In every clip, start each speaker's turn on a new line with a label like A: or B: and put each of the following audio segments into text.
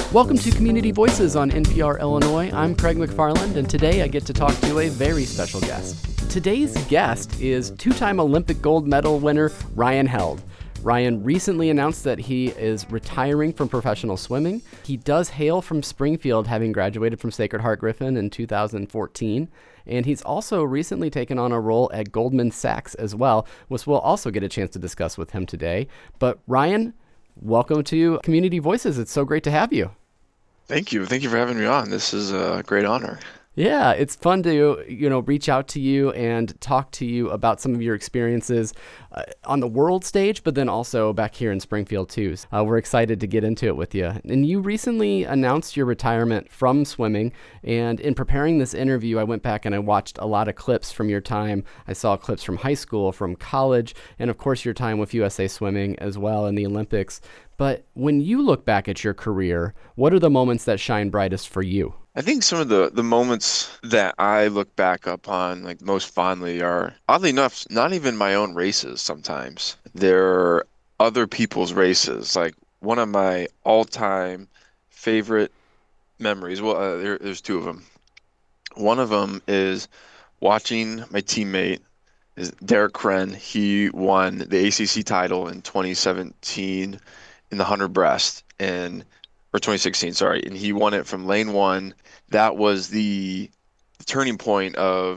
A: Welcome to Community Voices on NPR Illinois. I'm Craig McFarland, and today I get to talk to a very special guest. Today's guest is two-time Olympic gold medal winner Ryan Held. Ryan recently announced that he is retiring from professional swimming. He does hail from Springfield, having graduated from Sacred Heart Griffin in 2014. And he's also recently taken on a role at Goldman Sachs as well, which we'll also get a chance to discuss with him today. But Ryan, welcome to Community Voices. It's so great to have you.
B: Thank you. Thank you for having me on. This is a great honor.
A: Yeah, it's fun to, reach out to you and talk to you about some of your experiences on the world stage, but then also back here in Springfield too. We're excited to get into it with you. And you recently announced your retirement from swimming. And in preparing this interview, I went back and I watched a lot of clips from your time. I saw clips from high school, from college, and of course your time with USA Swimming as well in the Olympics. But when you look back at your career, what are the moments that shine brightest for you?
B: I think some of the moments that I look back upon like most fondly are, oddly enough, not even my own races sometimes. They're other people's races. Like one of my all-time favorite memories, there's two of them. One of them is watching my teammate, is Derek Kren. He won the ACC title in 2017 in the 100 breast, or 2016, sorry, and he won it from lane one. That was the turning point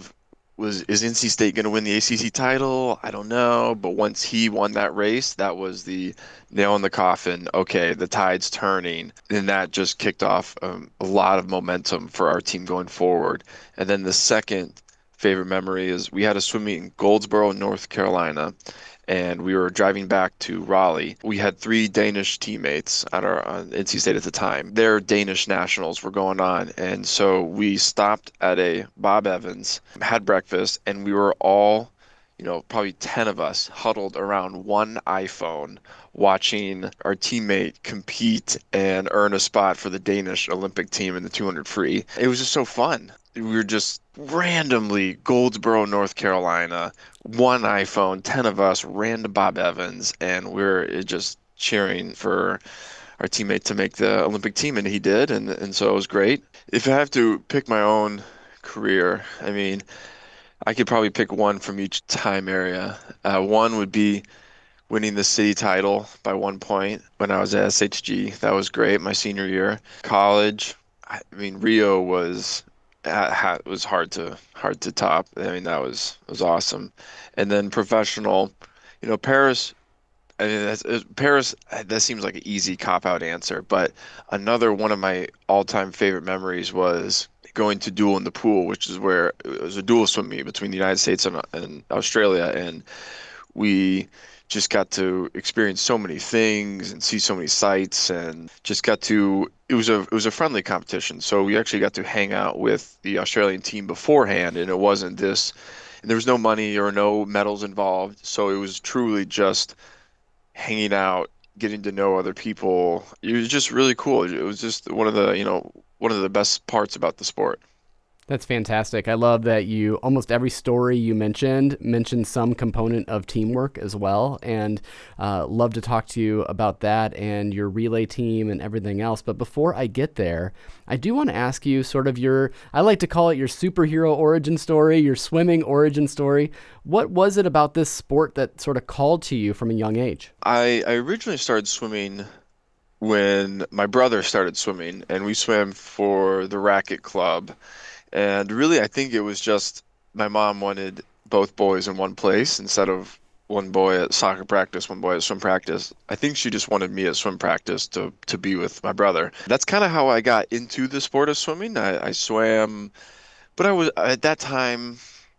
B: is NC State going to win the ACC title? I don't know, but once he won that race, that was the nail in the coffin. Okay, the tide's turning, and that just kicked off a lot of momentum for our team going forward. And then the second favorite memory is we had a swim meet in Goldsboro, North Carolina, and we were driving back to Raleigh. We had three Danish teammates at our NC State at the time. Their Danish nationals were going on, and so we stopped at a Bob Evans, had breakfast, and we were all, probably 10 of us huddled around one iPhone watching our teammate compete and earn a spot for the Danish Olympic team in the 200 free. It was just so fun. We were just randomly Goldsboro, North Carolina, one iPhone, 10 of us ran to Bob Evans, and we're just cheering for our teammate to make the Olympic team, and he did, and so it was great. If I have to pick my own career, I mean, I could probably pick one from each time area. One would be winning the city title by 1 point when I was at SHG. That was great, my senior year. College, I mean, Rio was hard to top. I mean, that was awesome. And then professional, Paris. I mean, Paris. That seems like an easy cop-out answer, but another one of my all-time favorite memories was going to duel in the pool, which is where it was a dual swim meet between the United States and Australia, and we just got to experience so many things and see so many sights, and just got to it was a friendly competition, so we actually got to hang out with the Australian team beforehand, and it wasn't this, and there was no money or no medals involved, so it was truly just hanging out, getting to know other people. It was just really cool. It was just one of the best parts about the sport.
A: That's fantastic. I love that you, almost every story you mentioned some component of teamwork as well, and love to talk to you about that and your relay team and everything else. But before I get there, I do want to ask you sort of I like to call it your superhero origin story, your swimming origin story. What was it about this sport that sort of called to you from a young age?
B: I originally started swimming when my brother started swimming, and we swam for the Racket Club. And really, I think it was just my mom wanted both boys in one place instead of one boy at soccer practice, one boy at swim practice. I think she just wanted me at swim practice to be with my brother. That's kind of how I got into the sport of swimming. I swam, but I was at that time,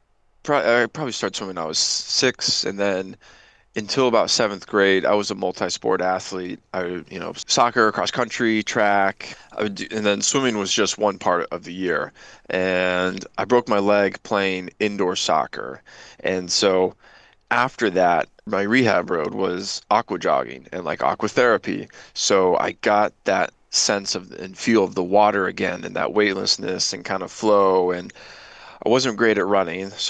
B: I probably started swimming when I was 6, and then until about seventh grade, I was a multi-sport athlete. Soccer, cross country, track, and then swimming was just one part of the year. And I broke my leg playing indoor soccer. And so after that, my rehab road was aqua jogging and like aqua therapy. So I got that sense of and feel of the water again and that weightlessness and kind of flow. And I wasn't great at running, so that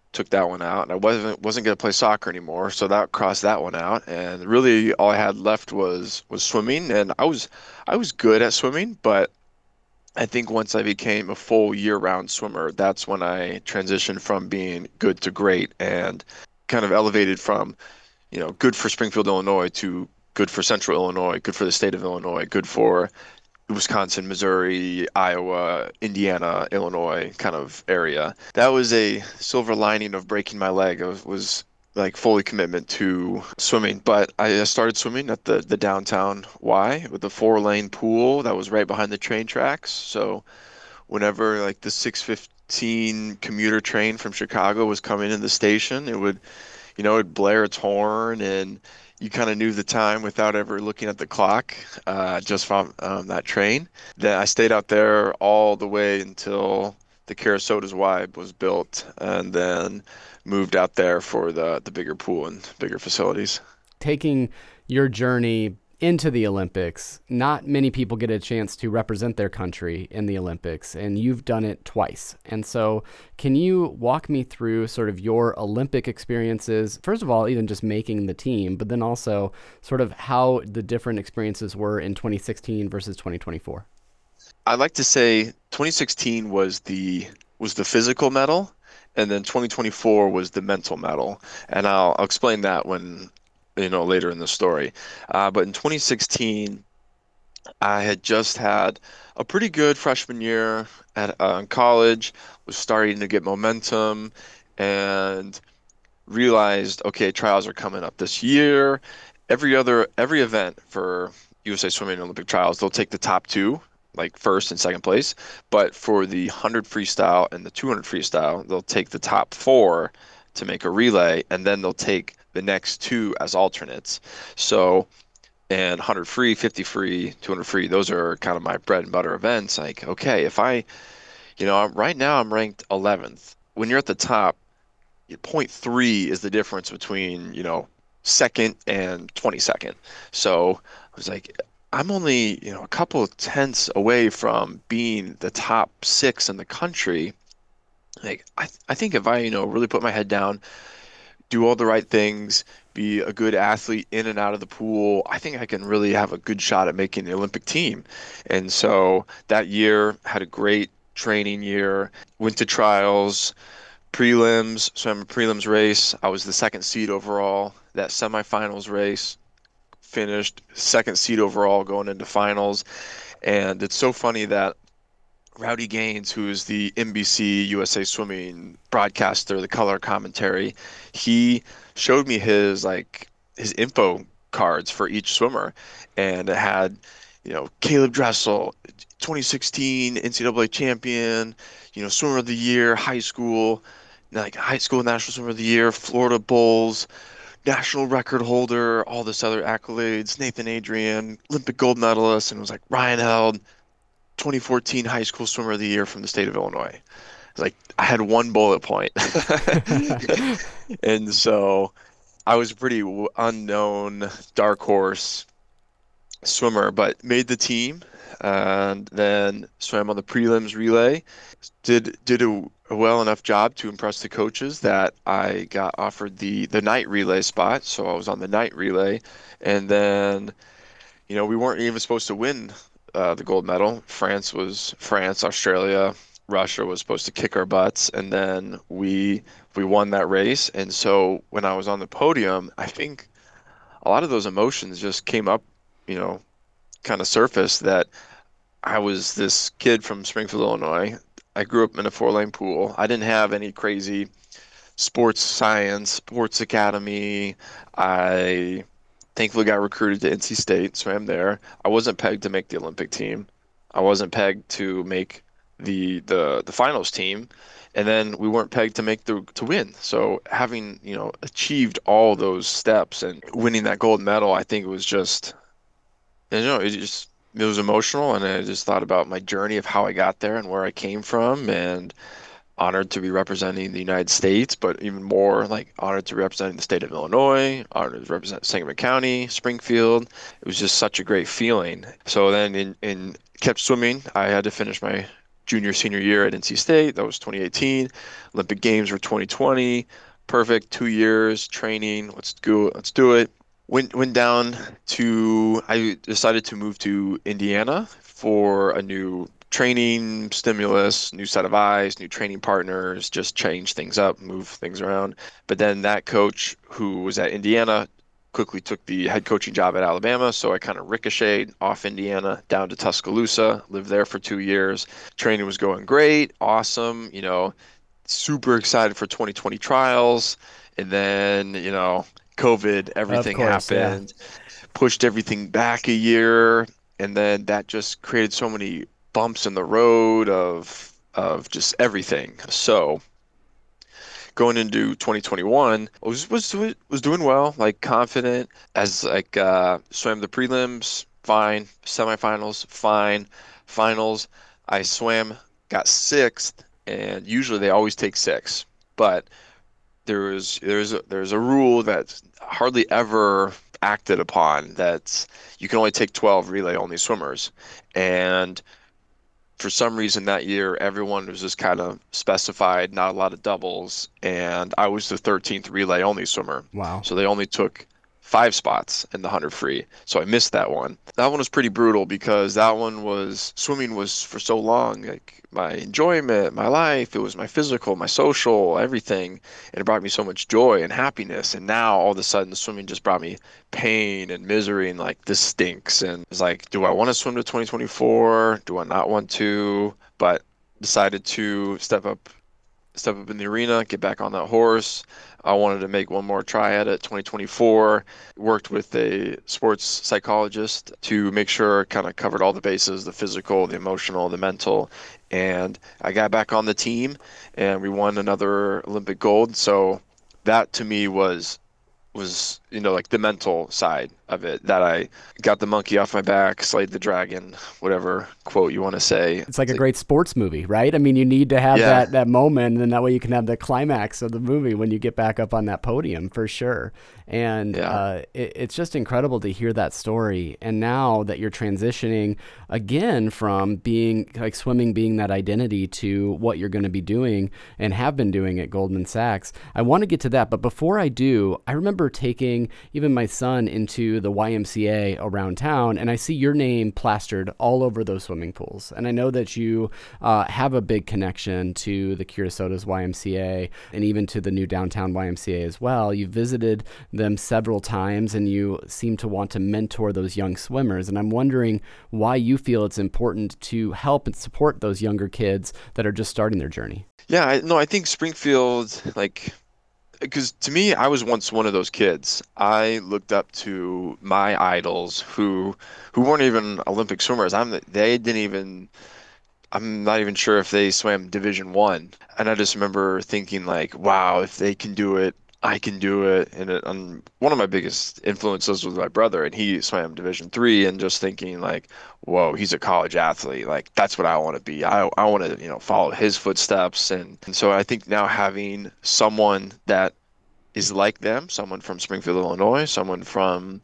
B: took that one out. And I wasn't going to play soccer anymore, so that crossed that one out. And really, all I had left was swimming, and I was good at swimming, but I think once I became a full year-round swimmer, that's when I transitioned from being good to great and kind of elevated from, good for Springfield, Illinois to good for Central Illinois, good for the state of Illinois, good for Wisconsin, Missouri, Iowa, Indiana, Illinois kind of area. That was a silver lining of breaking my leg. I was like fully commitment to swimming, but I started swimming at the downtown Y with the 4-lane pool that was right behind the train tracks. So whenever like the 6:15 commuter train from Chicago was coming in the station, it'd blare its horn and you kind of knew the time without ever looking at the clock, just from that train. Then I stayed out there all the way until the Carasotas Y was built, and then moved out there for the bigger pool and bigger facilities.
A: Taking your journey into the Olympics, not many people get a chance to represent their country in the Olympics, and you've done it twice. And so, can you walk me through sort of your Olympic experiences? First of all, even just making the team, but then also sort of how the different experiences were in 2016 versus 2024.
B: I like to say 2016 was the physical medal, and then 2024 was the mental medal. And I'll explain that when later in the story. But in 2016, I had just had a pretty good freshman year at in college, was starting to get momentum, and realized, okay, trials are coming up this year. Every event for USA Swimming Olympic trials, they'll take the top two, like first and second place. But for the 100 freestyle and the 200 freestyle, they'll take the top four to make a relay, and then they'll take the next two as alternates. So, and 100 free, 50 free, 200 free, those are kind of my bread and butter events. Like, okay, if right now I'm ranked 11th. When you're at the top, point 0.3 is the difference between, second and 22nd. So I was like, I'm only, a couple of tenths away from being the top six in the country. Like, I think if I, really put my head down, do all the right things, be a good athlete in and out of the pool, I think I can really have a good shot at making the Olympic team. And so that year had a great training year, went to trials, prelims, swam a prelims race. I was the second seed overall. That semifinals race finished second seed overall going into finals. And it's so funny that Rowdy Gaines, who is the NBC USA Swimming broadcaster, the color commentary, he showed me his info cards for each swimmer, and it had, Caleb Dressel, 2016 NCAA champion, swimmer of the year, high school national swimmer of the year, Florida Bulls, national record holder, all this other accolades, Nathan Adrian, Olympic gold medalist, and it was like Ryan Held, 2014 high school swimmer of the year from the state of Illinois. Like I had one bullet point. And so I was a pretty unknown dark horse swimmer, but made the team and then swam on the prelims relay. Did a well enough job to impress the coaches that I got offered the night relay spot. So I was on the night relay, and then we weren't even supposed to win the gold medal. France, Australia, Russia was supposed to kick our butts, and then we won that race. And so when I was on the podium, I think a lot of those emotions just came up, you know, kind of surfaced that I was this kid from Springfield, Illinois. I grew up in a 4-lane pool. I didn't have any crazy sports science, sports academy. I thankfully got recruited to NC State, swam there. I wasn't pegged to make the Olympic team. I wasn't pegged to make the finals team, and then we weren't pegged to make the to win. So having, achieved all those steps and winning that gold medal, I think it was just, it was emotional, and I just thought about my journey of how I got there and where I came from, and honored to be representing the United States, but even more like honored to be representing the state of Illinois, honored to represent Sangamon County, Springfield. It was just such a great feeling. So then in kept swimming. I had to finish my junior, senior year at NC State. That was 2018. Olympic Games were 2020. Perfect. 2 years training. Let's go. Let's do it. Went down to, I decided to move to Indiana for a new training stimulus, new set of eyes, new training partners, just change things up, move things around. But then that coach who was at Indiana quickly took the head coaching job at Alabama. So I kind of ricocheted off Indiana down to Tuscaloosa, lived there for 2 years. Training was going great, awesome, super excited for 2020 trials. And then, COVID,
A: Of
B: everything
A: course, yeah.
B: happened, pushed everything back a year. And then that just created so many bumps in the road of just everything. So going into 2021, was doing well, like confident as like swam the prelims, fine, semifinals, fine, finals. I swam, got sixth, and usually they always take six, but there's a rule that's hardly ever acted upon that you can only take 12 relay only swimmers. And for some reason that year, everyone was just kind of specified, not a lot of doubles, and I was the 13th relay only swimmer.
A: Wow.
B: So they only took 5 spots in the 100 free. So I missed that one. That one was pretty brutal because that one was swimming was for so long, like my enjoyment, my life, it was my physical, my social, everything. And it brought me so much joy and happiness. And now all of a sudden, swimming just brought me pain and misery and like this stinks. And it's like, do I want to swim to 2024? Do I not want to? But decided to step up in the arena, get back on that horse. I wanted to make one more try at it 2024. Worked with a sports psychologist to make sure I kind of covered all the bases, the physical, the emotional, the mental. And I got back on the team and we won another Olympic gold. So that to me was like the mental side of it, that I got the monkey off my back, slayed the dragon, whatever quote you want to say.
A: It's like
B: It's
A: a
B: like,
A: great sports movie, right? I mean, you need to have
B: yeah,
A: that moment, and that way you can have the climax of the movie when you get back up on that podium for sure. And
B: yeah.
A: it's just incredible to hear that story. And now that you're transitioning again from being like swimming being that identity to what you're going to be doing and have been doing at Goldman Sachs, I want to get to that. But before I do, I remember taking even my son into the YMCA around town, and I see your name plastered all over those swimming pools. And I know that you have a big connection to the Curaçoa's YMCA and even to the new downtown YMCA as well. You visited them several times, and you seem to want to mentor those young swimmers. And I'm wondering why you feel it's important to help and support those younger kids that are just starting their journey.
B: Yeah, no, I think Springfield, like, because to me, I was once one of those kids. I looked up to my idols who weren't even Olympic swimmers. They didn't even. I'm not even sure if they swam Division One. And I just remember thinking like, wow, if they can do it, I can do it. And one of my biggest influences was my brother, and he swam Division Three, and just thinking like, whoa, he's a college athlete. Like that's what I want to be. I want to, follow his footsteps. And so I think now having someone that is like them, someone from Springfield, Illinois, someone from,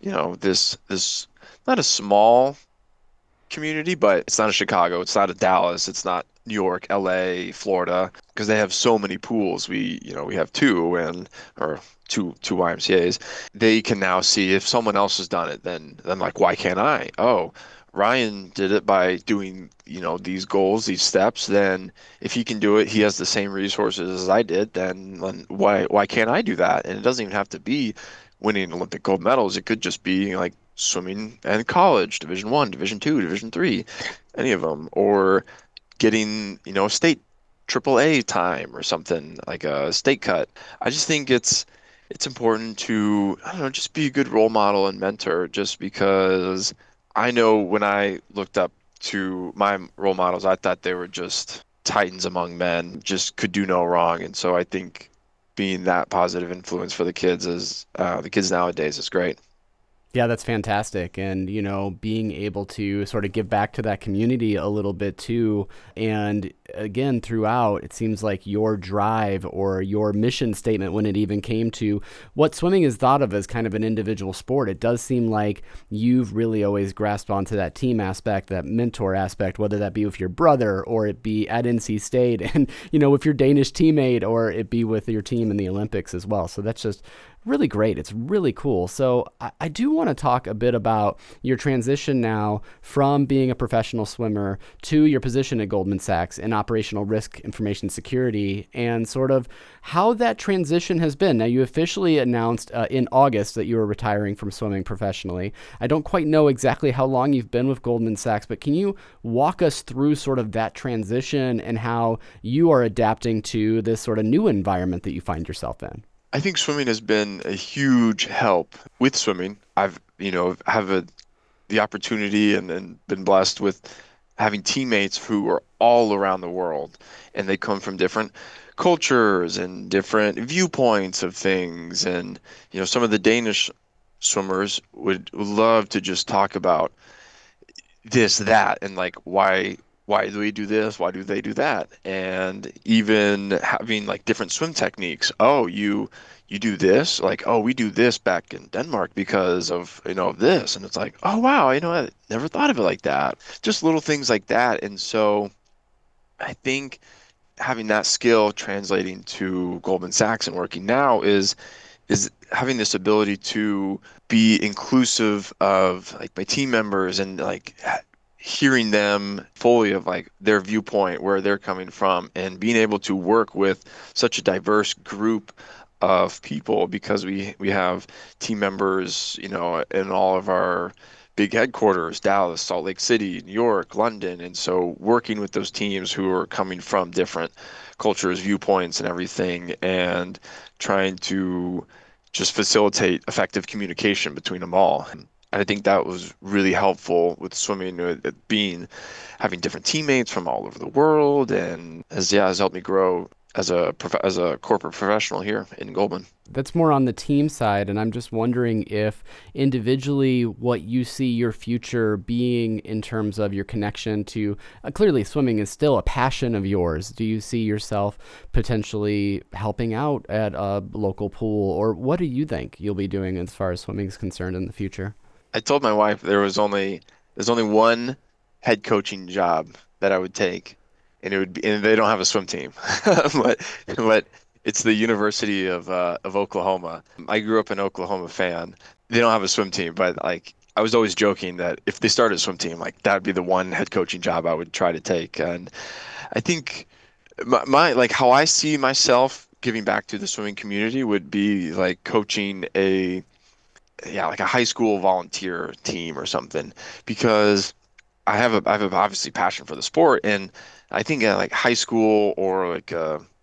B: this not a small community, but it's not a Chicago, it's not a Dallas, it's not New York, LA, Florida, because they have so many pools. We have two or two YMCA's. They can now see if someone else has done it, then like why can't I? Oh, Ryan did it by doing, these goals, these steps, then if he can do it, he has the same resources as I did, then why can't I do that? And it doesn't even have to be winning Olympic gold medals. It could just be like swimming and college, Division One, Division Two, Division Three, any of them, or getting, state triple A time or something like a state cut. I just think it's important to, I don't know, just be a good role model and mentor, just because I know when I looked up to my role models, I thought they were just titans among men, just could do no wrong. And so I think being that positive influence for the kids nowadays is great.
A: Yeah, that's fantastic. And, being able to sort of give back to that community a little bit too. And again, throughout, it seems like your drive or your mission statement, when it even came to what swimming is thought of as kind of an individual sport, it does seem like you've really always grasped onto that team aspect, that mentor aspect, whether that be with your brother or it be at NC State and, with your Danish teammate, or it be with your team in the Olympics as well. So that's just really great. It's really cool. So I do want to talk a bit about your transition now from being a professional swimmer to your position at Goldman Sachs in operational risk information security, and sort of how that transition has been. Now, you officially announced in August that you were retiring from swimming professionally. I don't quite know exactly how long you've been with Goldman Sachs, but can you walk us through sort of that transition and how you are adapting to this sort of new environment that you find yourself in?
B: I think swimming has been a huge help. With swimming, I've, the opportunity and been blessed with having teammates who are all around the world, and they come from different cultures and different viewpoints of things. And, some of the Danish swimmers would love to just talk about this, that, and like why do we do this? Why do they do that? And even having like different swim techniques. Oh, you do this, like, oh, we do this back in Denmark because of, of this. And it's like, oh wow, I never thought of it like that. Just little things like that. And so I think having that skill translating to Goldman Sachs and working now is having this ability to be inclusive of like my team members and like hearing them fully of like their viewpoint, where they're coming from, and being able to work with such a diverse group of people, because we have team members, in all of our big headquarters, Dallas, Salt Lake City, New York, London. And so working with those teams who are coming from different cultures, viewpoints, and everything, and trying to just facilitate effective communication between them all. And I think that was really helpful with swimming, having different teammates from all over the world, and has helped me grow as a corporate professional here in Goldman.
A: That's more on the team side, and I'm just wondering if individually what you see your future being in terms of your connection to, clearly swimming is still a passion of yours. Do you see yourself potentially helping out at a local pool, or what do you think you'll be doing as far as swimming is concerned in the future?
B: I told my wife there's only one head coaching job that I would take, and they don't have a swim team, but it's the University of Oklahoma. I grew up an Oklahoma fan. They don't have a swim team, but like I was always joking that if they started a swim team, like that would be the one head coaching job I would try to take. And I think my like how I see myself giving back to the swimming community would be like coaching like a high school volunteer team or something, because I have obviously passion for the sport. And I think at like high school, or like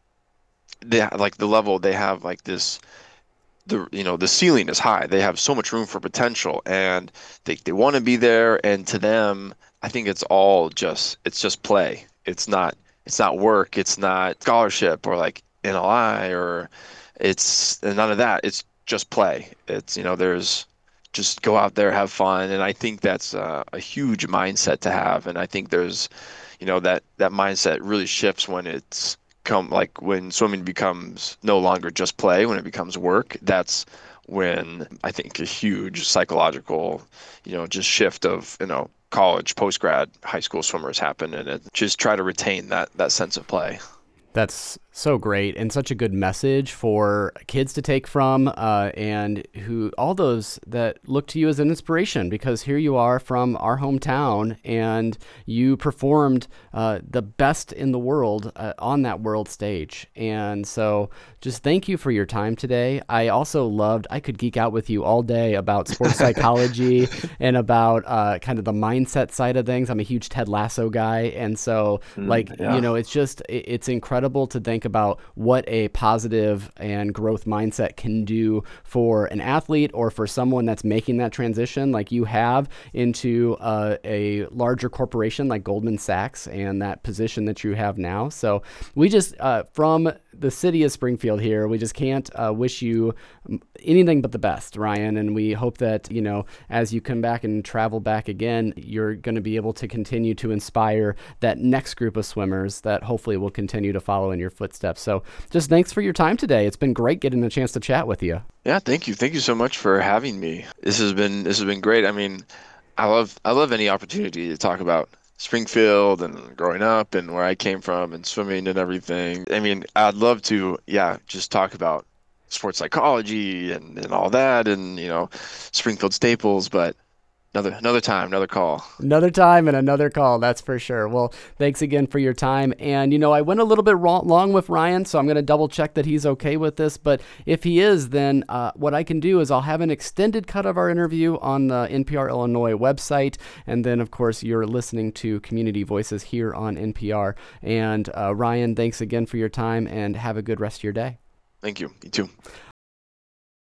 B: like the level they have, like this, the ceiling is high. They have so much room for potential, and they want to be there. And to them, I think it's just play. It's not work. It's not scholarship or like NLI, or it's none of that. It's just play. There's just go out there, have fun. And I think that's a huge mindset to have. And I think there's, that mindset really shifts when when swimming becomes no longer just play, when it becomes work. That's when I think a huge psychological, just shift of, college, post-grad, high school swimmers happen, and it just try to retain that sense of play.
A: That's so great, and such a good message for kids to take from, and all those that look to you as an inspiration, because here you are from our hometown, and you performed the best in the world on that world stage. And so just thank you for your time today. I could geek out with you all day about sports psychology and about kind of the mindset side of things. I'm a huge Ted Lasso guy, and so it's incredible incredible to think about what a positive and growth mindset can do for an athlete or for someone that's making that transition like you have into a larger corporation like Goldman Sachs and that position that you have now. So we just, from the city of Springfield here, we just can't wish you anything but the best, Ryan. And we hope that, as you come back and travel back again, you're going to be able to continue to inspire that next group of swimmers that hopefully will continue to follow in your footsteps. So just thanks for your time today. It's been great getting the chance to chat with you.
B: Yeah, thank you. Thank you so much for having me. This has been great. I mean, I love any opportunity to talk about Springfield and growing up and where I came from and swimming and everything. I mean, I'd love to, yeah, just talk about sports psychology and all that and, Springfield staples, but another time, another call.
A: Another time and another call, that's for sure. Well, thanks again for your time. And, I went a little bit long with Ryan, so I'm going to double check that he's okay with this. But if he is, then what I can do is I'll have an extended cut of our interview on the NPR Illinois website. And then, of course, you're listening to Community Voices here on NPR. And Ryan, thanks again for your time and have a good rest of your day.
B: Thank you. You too.